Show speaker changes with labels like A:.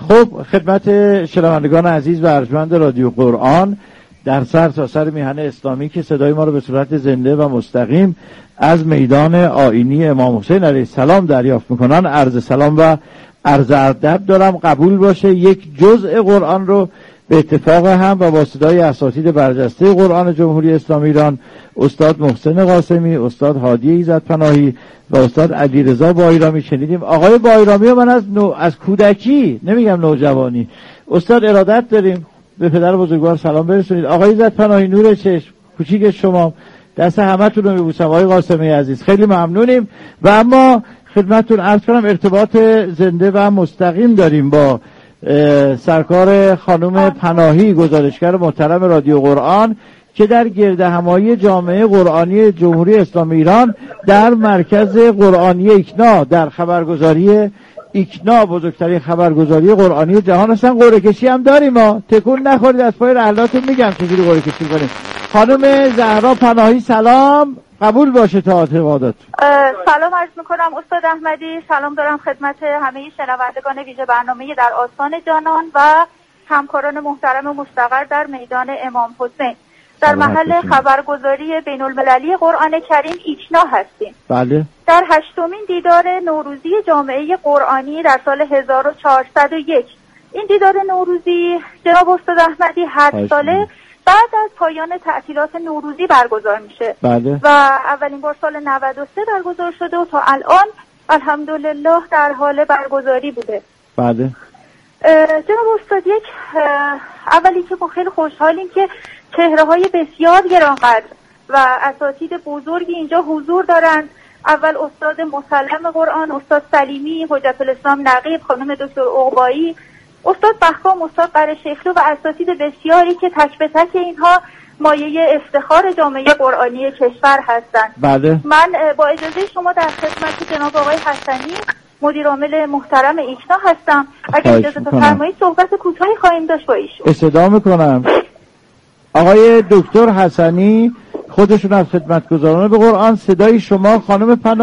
A: خب خدمت شنوندگان عزیز و ارجمند رادیو قرآن در سر تا سر میهن اسلامی که صدای ما رو به صورت زنده و مستقیم از میدان آیینی امام حسین علیه السلام دریافت میکنن، عرض سلام و عرض ادب دارم. قبول باشه یک جزء قرآن رو به اتفاق هم و با صدای اساتید برجسته قرآن جمهوری اسلامی ایران، استاد محسن قاسمی، استاد هادی ایزدپناهی و استاد علیرضا بایرامی شنیدیم. آقای بایرامی من از کودکی، نمیگم نوجوانی، استاد ارادت داریم به پدر بزرگوار سلام برسونید. آقای ایزدپناهی نور چشم، کوچیک شما، دست همتون رو میبوسم. آقای قاسمی عزیز خیلی ممنونیم. و اما خدمتتون عرض کنم ارتباط زنده و مستقیم داریم با سرکار خانم پناهی، گزارشگر محترم رادیو قرآن که در گردهمایی جامعه قرآنی جمهوری اسلامی ایران در مرکز قرآنی ایکنا، در خبرگزاری ایکنا، بزرگترین خبرگزاری قرآنی جهان هستن. قرعه کشی هم داریم، ما تکون نخورید، از پای رحلاتون میگم چجوری قرعه کشی کنیم. خانم زهرا پناهی سلام، قبول باشه تا اعتقادات.
B: سلام عرض میکنم استاد احمدی، سلام دارم خدمت همه شنوندگان ویژه برنامه در آستان جانان و همکاران محترم مستقر در میدان امام حسین در محل خبرگزاری بین المللی قرآن کریم ایکنا هستیم.
A: بله. در
B: 8مین دیدار نوروزی جامعه قرآنی در سال 1401. این دیدار نوروزی جناب استاد احمدی هر ساله بعد از پایان تعطیلات نوروزی برگزار میشه.
A: بله.
B: و اولین بار سال 93 برگزار شده و تا الان الحمدلله در حال برگزاری بوده.
A: بله.
B: جناب استاد، اولی که ما خیلی خوشحالیم که چهره‌های بسیار گرانقدر و اساتید بزرگی اینجا حضور دارند. اول استاد مسلم قرآن، استاد سلیمی، حجت الاسلام نقیب، خانم دکتر عقبایی، استاد بخام، استاد قره‌شیخلو و اساتید بسیاری که تک به تک اینها مایه افتخار جامعه قرآنی کشور هستند.
A: بله.
B: من با اجازه شما در خدمت جناب آقای حسنی مدیر عامل محترم ایکنا هستم. اگر اجازه بفرمایید صحبت کوتاهی خواهیم داشت با ایشون.
A: استدعا میکنم. آقای دکتر حسنی خودشون از خدمتگزاران به قرآن، صدای شما خانم